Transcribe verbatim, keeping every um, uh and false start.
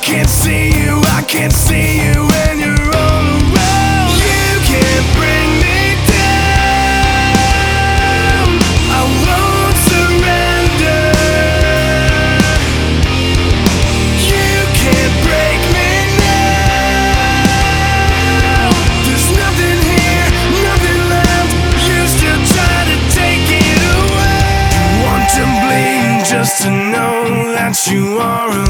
can't see you, I can't see you when you're all around. You can't bring me down, I won't surrender. You can't break me now, there's nothing here, nothing left. You still try to take it away. You want to bleed just to know that you are